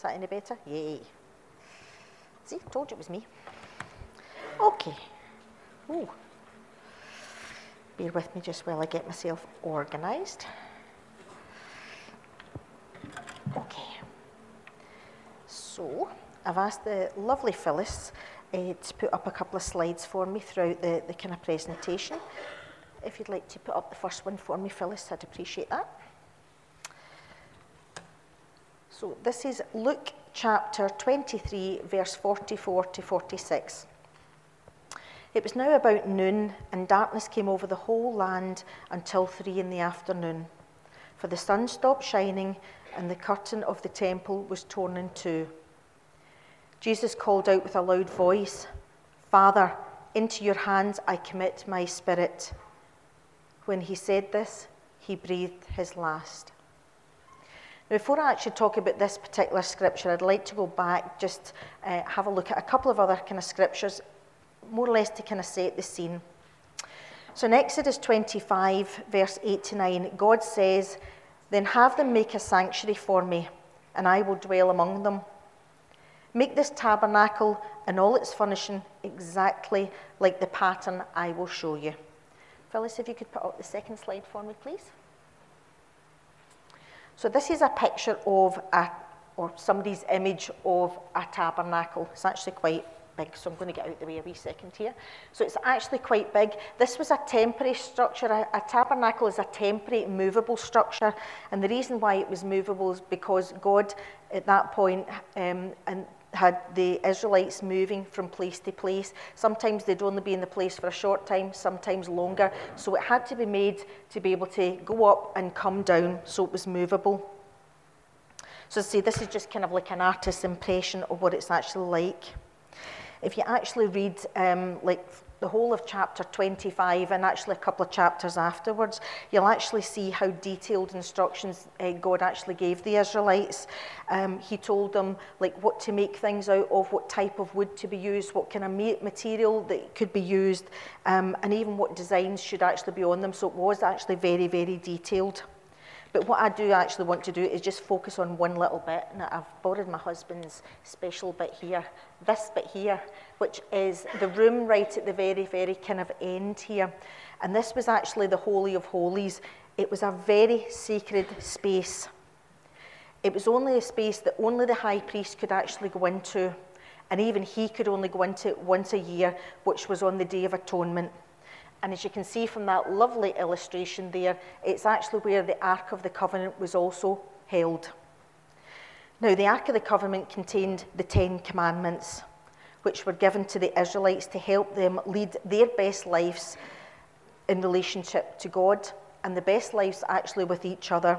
that any better? Yay. See, told you it was me. Okay. Ooh. Bear with me just while I get myself organised. Okay. So, I've asked the lovely Phyllis to put up a couple of slides for me throughout the kind of presentation. If you'd like to put up the first one for me, Phyllis, I'd appreciate that. So this is Luke chapter 23, verse 44 to 46. It was now about noon, and darkness came over the whole land until 3 in the afternoon. For the sun stopped shining, and the curtain of the temple was torn in two. Jesus called out with a loud voice, "Father, into your hands I commit my spirit." When he said this, he breathed his last. Now, before I actually talk about this particular scripture, I'd like to go back, just have a look at a couple of other kind of scriptures, more or less to kind of set the scene. So in Exodus 25, verse 8 to 9, God says, "Then have them make a sanctuary for me, and I will dwell among them. Make this tabernacle and all its furnishing exactly like the pattern I will show you." Phyllis, if you could put up the second slide for me, please. So this is a picture of somebody's image of a tabernacle. It's actually quite big, so I'm going to get out of the way a wee second here. So it's actually quite big. This was a temporary structure. A tabernacle is a temporary, movable structure, and the reason why it was movable is because God, at that point, had the Israelites moving from place to place. Sometimes they'd only be in the place for a short time, sometimes longer. So it had to be made to be able to go up and come down, so it was movable. So see, this is just kind of like an artist's impression of what it's actually like. If you actually read like the whole of chapter 25 and actually a couple of chapters afterwards, you'll actually see how detailed instructions God actually gave the Israelites. He told them like what to make things out of, what type of wood to be used, what kind of material that could be used, and even what designs should actually be on them. So it was actually very, very detailed. But what I do actually want to do is just focus on one little bit. Now, I've borrowed my husband's special bit here, this bit here, which is the room right at the very, very kind of end here. And this was actually the Holy of Holies. It was a very sacred space. It was only a space that only the high priest could actually go into. And even he could only go into it once a year, which was on the Day of Atonement. And as you can see from that lovely illustration there, it's actually where the Ark of the Covenant was also held. Now, the Ark of the Covenant contained the 10 Commandments, which were given to the Israelites to help them lead their best lives in relationship to God and the best lives actually with each other.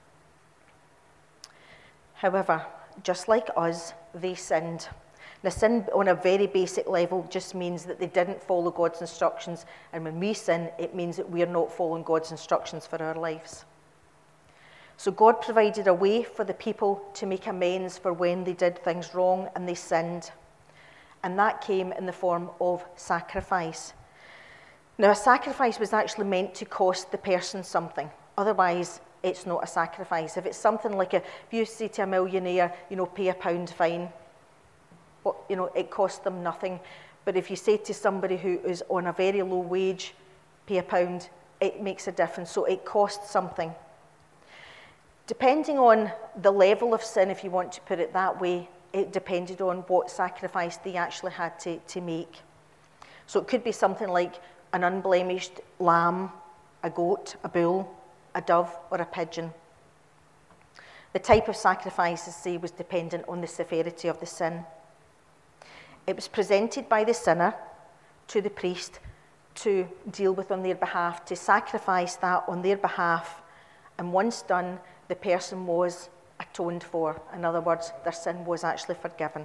However, just like us, they sinned. Now, sin on a very basic level just means that they didn't follow God's instructions, and when we sin, it means that we are not following God's instructions for our lives. So God provided a way for the people to make amends for when they did things wrong and they sinned, and that came in the form of sacrifice. Now, a sacrifice was actually meant to cost the person something. Otherwise, it's not a sacrifice. If it's something like if you say to a millionaire, pay £1 fine, it costs them nothing. But if you say to somebody who is on a very low wage, pay £1, it makes a difference. So it costs something. Depending on the level of sin, if you want to put it that way, it depended on what sacrifice they actually had to make. So it could be something like an unblemished lamb, a goat, a bull, a dove, or a pigeon. The type of sacrifice, as I say, was dependent on the severity of the sin. It was presented by the sinner to the priest to deal with on their behalf, to sacrifice that on their behalf. And once done, the person was atoned for. In other words, their sin was actually forgiven.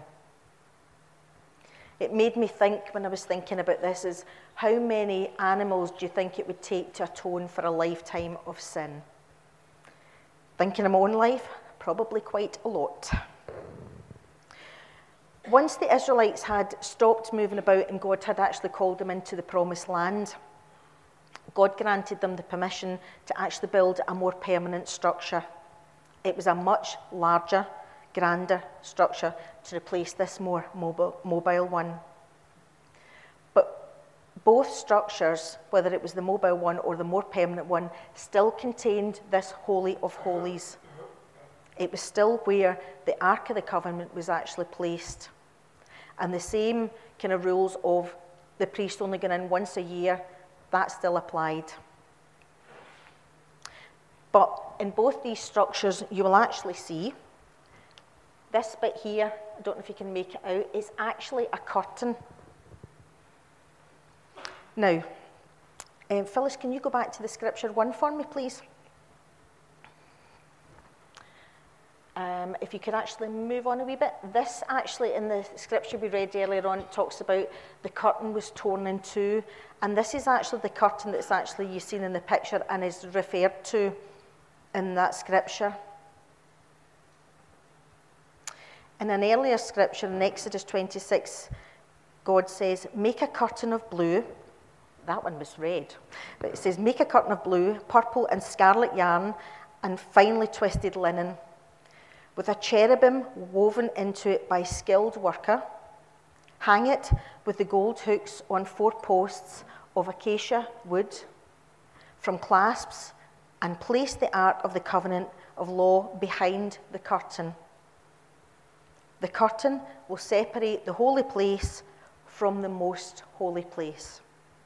It made me think, when I was thinking about this, is how many animals do you think it would take to atone for a lifetime of sin? Thinking of my own life, probably quite a lot. Once the Israelites had stopped moving about and God had actually called them into the promised land, God granted them the permission to actually build a more permanent structure. It was a much larger grander structure to replace this more mobile one. But both structures, whether it was the mobile one or the more permanent one, still contained this Holy of Holies. It was still where the Ark of the Covenant was actually placed. And the same kind of rules of the priest only going in once a year, that still applied. But in both these structures, you will actually see this bit here, I don't know if you can make it out, is actually a curtain. Now, Phyllis, can you go back to the scripture 1 for me, please? If you could actually move on a wee bit. This actually, in the scripture we read earlier on, talks about the curtain was torn in two. And this is actually the curtain that's actually you've seen in the picture and is referred to in that scripture. In an earlier scripture, in Exodus 26, God says, make a curtain of blue. That one was red. But it says, make a curtain of blue, purple and scarlet yarn, and finely twisted linen, with a cherubim woven into it by skilled worker. Hang it with the gold hooks on 4 posts of acacia wood from clasps, and place the Ark of the Covenant of Law behind the curtain. The curtain will separate the holy place from the most holy place.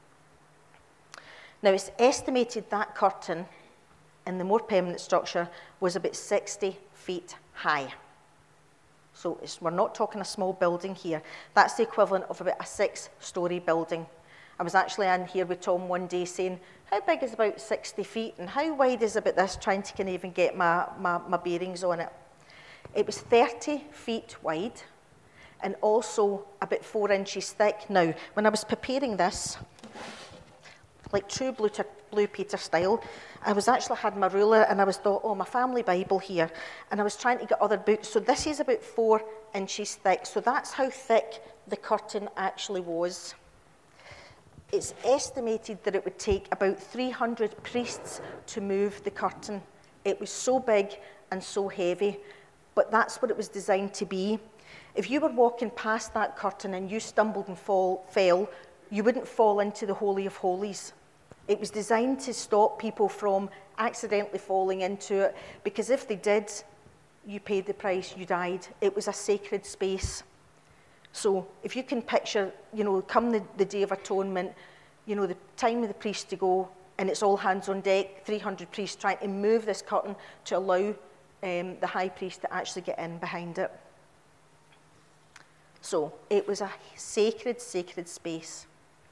Now, it's estimated that curtain in the more permanent structure was about 60 feet high. So we're not talking a small building here. That's the equivalent of about a 6-story building. I was actually in here with Tom one day saying, how big is about 60 feet and how wide is about this, trying to kind of even get my bearings on it. It was 30 feet wide and also about 4 inches thick. Now, when I was preparing this, like true Blue Peter style, I was actually had my ruler and I was thought, oh, my family Bible here, and I was trying to get other books. So this is about 4 inches thick. So that's how thick the curtain actually was. It's estimated that it would take about 300 priests to move the curtain. It was so big and so heavy, but that's what it was designed to be. If you were walking past that curtain and you stumbled and fell, you wouldn't fall into the Holy of Holies. It was designed to stop people from accidentally falling into it, because if they did, you paid the price, you died. It was a sacred space. So if you can picture, come the Day of Atonement, the time of the priest to go, and it's all hands on deck, 300 priests trying to move this curtain to allow the high priest to actually get in behind it. So it was a sacred space.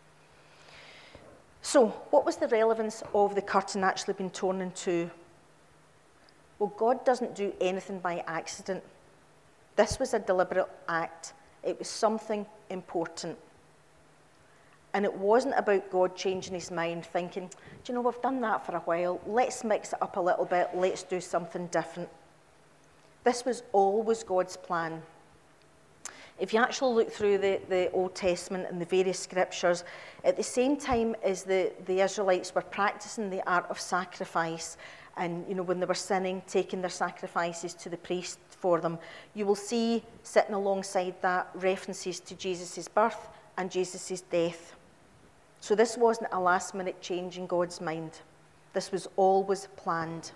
So what was the relevance of the curtain actually being torn in two? Well, God doesn't do anything by accident. This was a deliberate act. It was something important. And it wasn't about God changing his mind, thinking, we've done that for a while. Let's mix it up a little bit. Let's do something different. This was always God's plan. If you actually look through the Old Testament and the various scriptures, at the same time as the Israelites were practicing the art of sacrifice, and when they were sinning, taking their sacrifices to the priest for them, you will see sitting alongside that references to Jesus' birth and Jesus' death. So this wasn't a last-minute change in God's mind. This was always planned.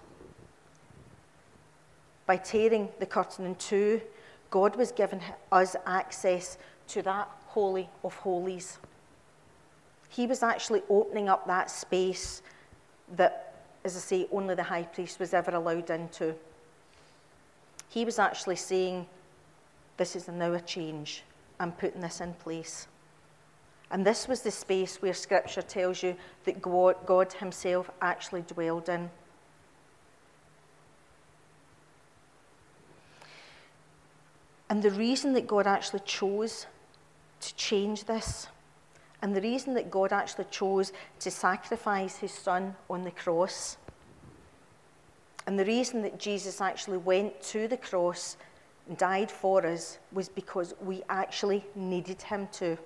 By tearing the curtain in two, God was giving us access to that Holy of Holies. He was actually opening up that space that, as I say, only the high priest was ever allowed into. He was actually saying, this is now a change. I'm putting this in place. And this was the space where Scripture tells you that God himself actually dwelled in. And the reason that God actually chose to change this, and the reason that God actually chose to sacrifice his son on the cross, and the reason that Jesus actually went to the cross and died for us, was because we actually needed him to.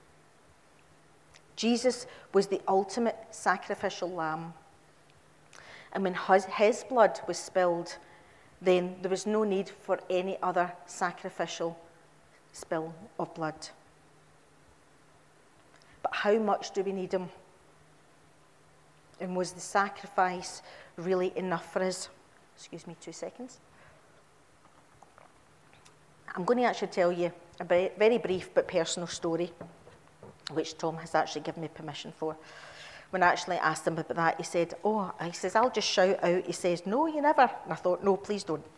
Jesus was the ultimate sacrificial lamb. And when his blood was spilled, then there was no need for any other sacrificial spill of blood. But how much do we need him? And was the sacrifice really enough for us? Excuse me 2 seconds. I'm going to actually tell you a very brief but personal story, which Tom has actually given me permission for. When I actually asked him about that, he said, I'll just shout out. He says, no, you never. And I thought, no, please don't.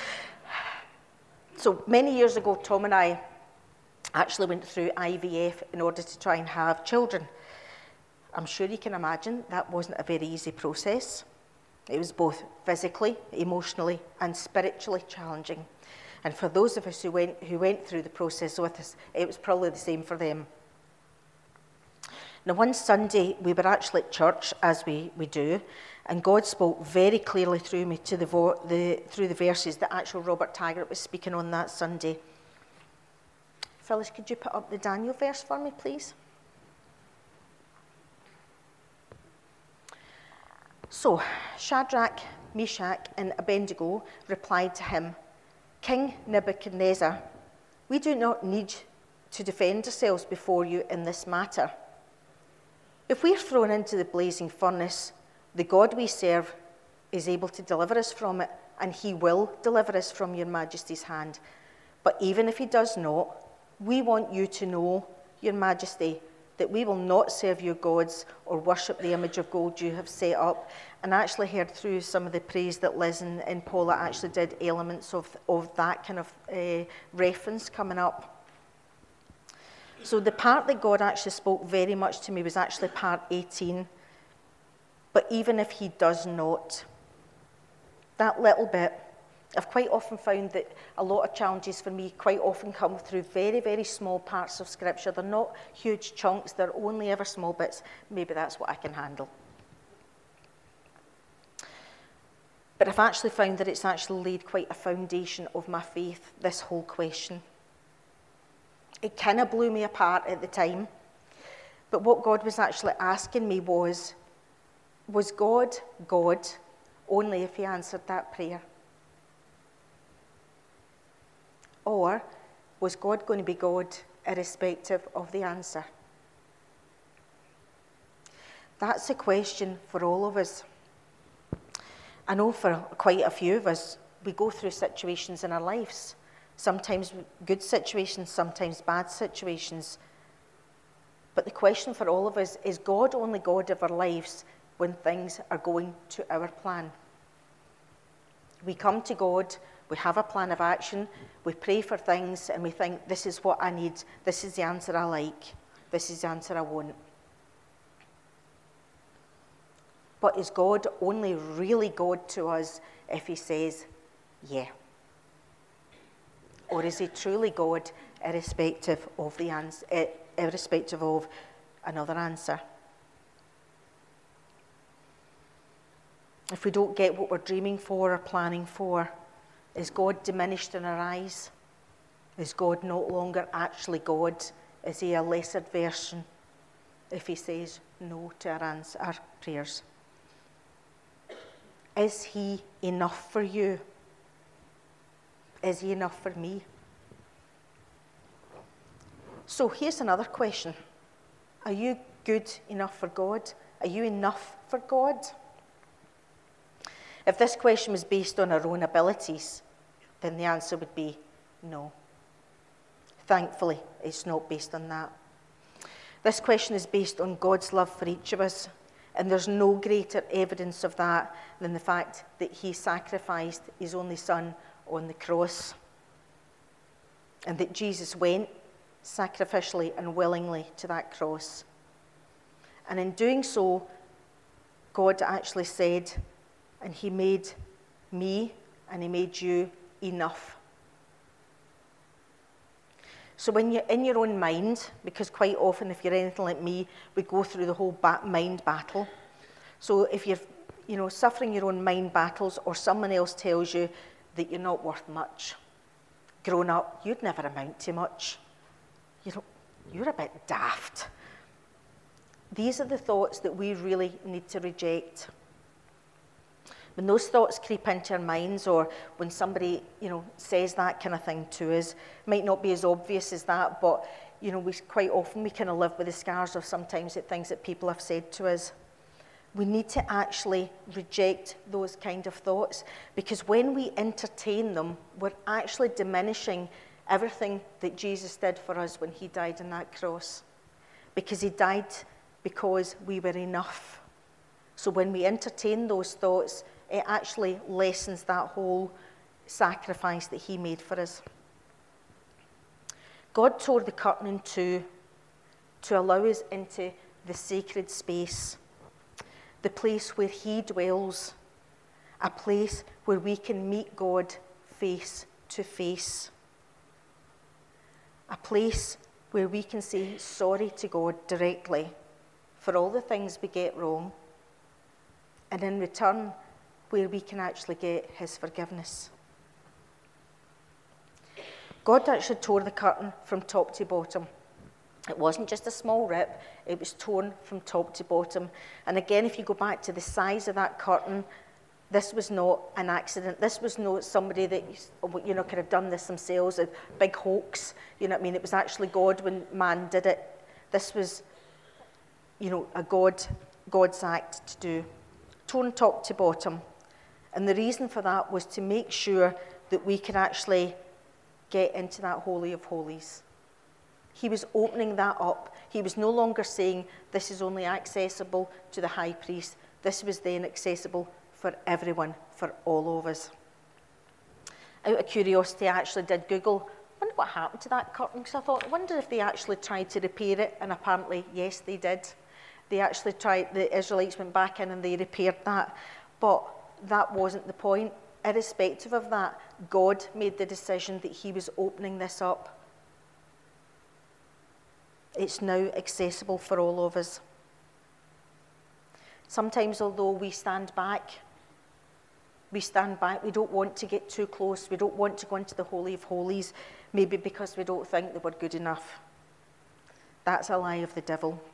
So many years ago, Tom and I actually went through IVF in order to try and have children. I'm sure you can imagine that wasn't a very easy process. It was both physically, emotionally, and spiritually challenging. And for those of us who went through the process with us, it was probably the same for them. Now, one Sunday, we were actually at church, as we do, and God spoke very clearly through me through the verses that actual Robert Taggart was speaking on that Sunday. Phyllis, could you put up the Daniel verse for me, please? So, Shadrach, Meshach, and Abednego replied to him, King Nebuchadnezzar, we do not need to defend ourselves before you in this matter. If we are thrown into the blazing furnace, the God we serve is able to deliver us from it, and he will deliver us from your majesty's hand. But even if he does not, we want you to know, your majesty, that we will not serve your gods or worship the image of gold you have set up. And I actually heard through some of the praise that Liz and Paula actually did elements of that kind of reference coming up. So the part that God actually spoke very much to me was actually part 18. But even if he does not, that little bit, I've quite often found that a lot of challenges for me quite often come through very, very small parts of Scripture. They're not huge chunks, they're only ever small bits. Maybe that's what I can handle. But I've actually found that it's actually laid quite a foundation of my faith, this whole question. It kind of blew me apart at the time. But what God was actually asking me was God God only if he answered that prayer? Or was God going to be God irrespective of the answer? That's a question for all of us. I know for quite a few of us, we go through situations in our lives. Sometimes good situations, sometimes bad situations. But the question for all of us, is God only God of our lives when things are going to our plan? We come to God, we have a plan of action, we pray for things, and we think, this is what I need, this is the answer I like, this is the answer I want. But is God only really God to us if he says, yeah? Or is he truly God irrespective of the answer, irrespective of another answer? If we don't get what we're dreaming for or planning for, is God diminished in our eyes? Is God no longer actually God? Is he a lesser version if he says no to our prayers? Is he enough for you? Is he enough for me? So here's another question. Are you good enough for God? Are you enough for God? If this question was based on our own abilities, then the answer would be no. Thankfully, it's not based on that. This question is based on God's love for each of us, and there's no greater evidence of that than the fact that he sacrificed his only son on the cross, and that Jesus went sacrificially and willingly to that cross. And in doing so, God actually said, and he made me and he made you enough. So when you're in your own mind, because quite often if you're anything like me, we go through the whole mind battle. So if you're suffering your own mind battles, or someone else tells you that you're not worth much, grown up, you'd never amount to much. You're a bit daft. These are the thoughts that we really need to reject. When those thoughts creep into our minds, or when somebody, says that kind of thing to us, it might not be as obvious as that, but, we quite often we kind of live with the scars of sometimes the things that people have said to us. We need to actually reject those kind of thoughts, because when we entertain them, we're actually diminishing everything that Jesus did for us when he died on that cross. Because he died because we were enough. So when we entertain those thoughts, it actually lessens that whole sacrifice that he made for us. God tore the curtain in two to allow us into the sacred space, the place where he dwells, a place where we can meet God face to face, a place where we can say sorry to God directly for all the things we get wrong, and in return, where we can actually get his forgiveness. God actually tore the curtain from top to bottom. It wasn't just a small rip, it was torn from top to bottom. And again, if you go back to the size of that curtain, this was not an accident. This was not somebody that, could have done this themselves, a big hoax. It was actually God when man did it. This was, a God's act to do. Torn top to bottom. And the reason for that was to make sure that we could actually get into that Holy of Holies. He was opening that up. He was no longer saying this is only accessible to the high priest. This was then accessible for everyone, for all of us. Out of curiosity, I actually did Google, I wonder what happened to that curtain, because I thought, I wonder if they actually tried to repair it, and apparently, yes, they did. They actually tried, the Israelites went back in and they repaired that, but that wasn't the point. Irrespective of that, God made the decision that he was opening this up. It's now accessible for all of us. Sometimes, although we stand back, we don't want to get too close, we don't want to go into the Holy of Holies, maybe because we don't think that we're good enough. That's a lie of the devil.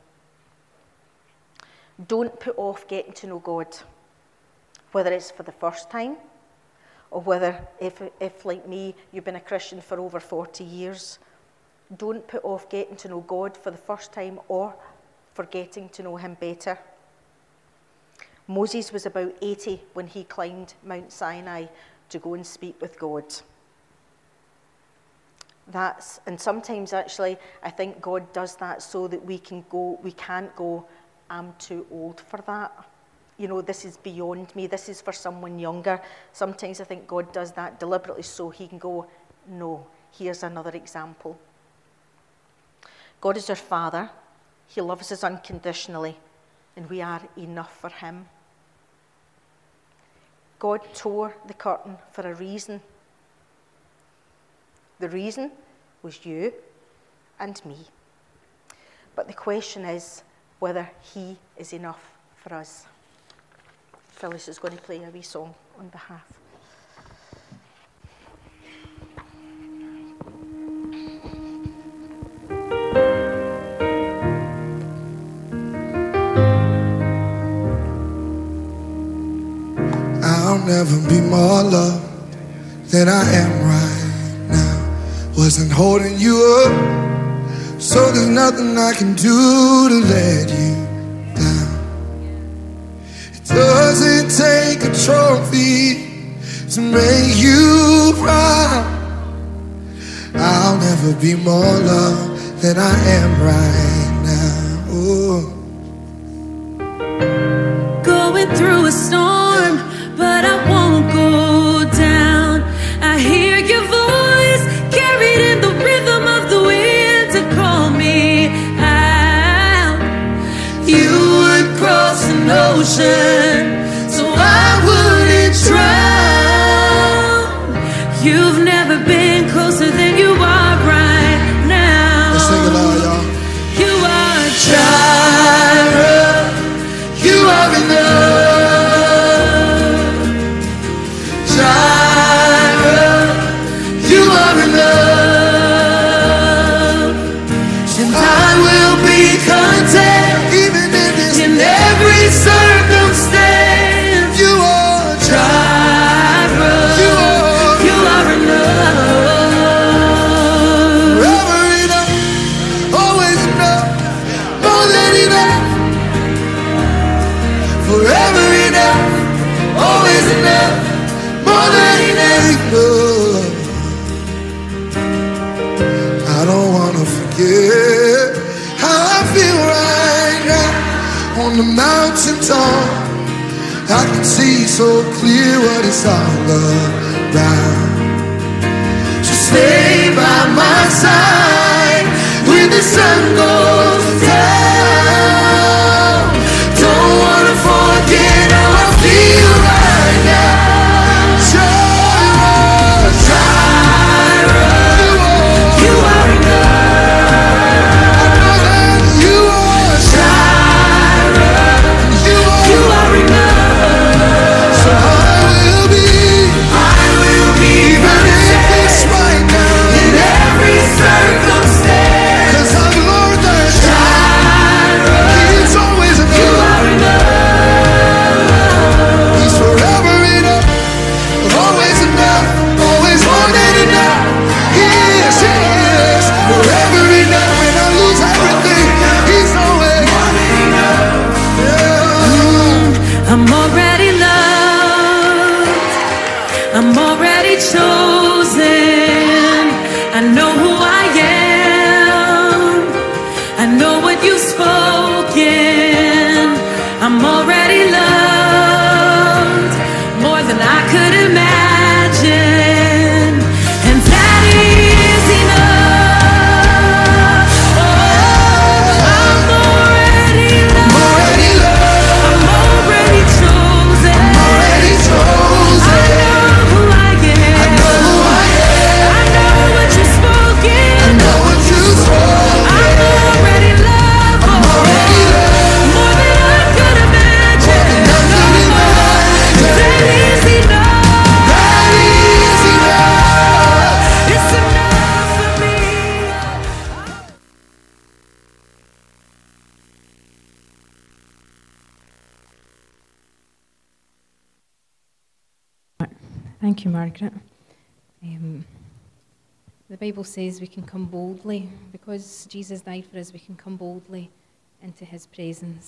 Don't put off getting to know God, whether it's for the first time, or whether, if like me, you've been a Christian for over 40 years. Don't put off getting to know God for the first time or for getting to know him better. Moses was about 80 when he climbed Mount Sinai to go and speak with God. And sometimes actually, I think God does that so that we can't go, I'm too old for that. This is beyond me. This is for someone younger. Sometimes I think God does that deliberately so he can go, no, here's another example. God is our Father. He loves us unconditionally, and we are enough for him. God tore the curtain for a reason. The reason was you and me. But the question is whether he is enough for us. Phyllis is going to play a wee song on behalf. I'll never be more loved than I am right now. Wasn't holding you up, so there's nothing I can do to let you down. It doesn't take a trophy to make you proud. I'll never be more loved than I am right now. Oh. Going through a storm, but I won't go down. I hear your voice carried in the rhythm of the wind to call me out. You would cross an ocean so I wouldn't drown. You've never been closer than you are right now. Let's sing it loud, y'all. You are Jireh. You are enough. Content, even in every circumstance. You are Jireh. forever enough, always enough, more than enough. I don't wanna forget how I feel right now on the mountain top. I can see so clear what it's all about. So stay by my side when the sun goes down. Don't wanna forget how I feel right now. Jireh, Jireh, you are enough. I know that you are Jireh, you are enough. So I will be even if it's right now, in every circumstance. 'Cause I've learned that Jireh, He's always enough. You are enough. He's forever enough, always enough, always more than enough. He is forever enough. When I lose everything, He's always more than enough. Yeah. I'm already loved. I'm already chosen. I know who I am. I know what you've spoken. I'm already loved more than I could imagine. And that is enough. Oh, I'm already loved. Already loved, I'm already chosen. already chosen. I know who I am. I know who I am. I know what you've spoken. I know what you spoke. I'm already loved. Already loved, More than I could imagine. nothing in my life. That is enough. That is enough. It's enough for me. Thank you, Margaret. The Bible says we can come boldly. Because Jesus died for us, we can come boldly into his presence.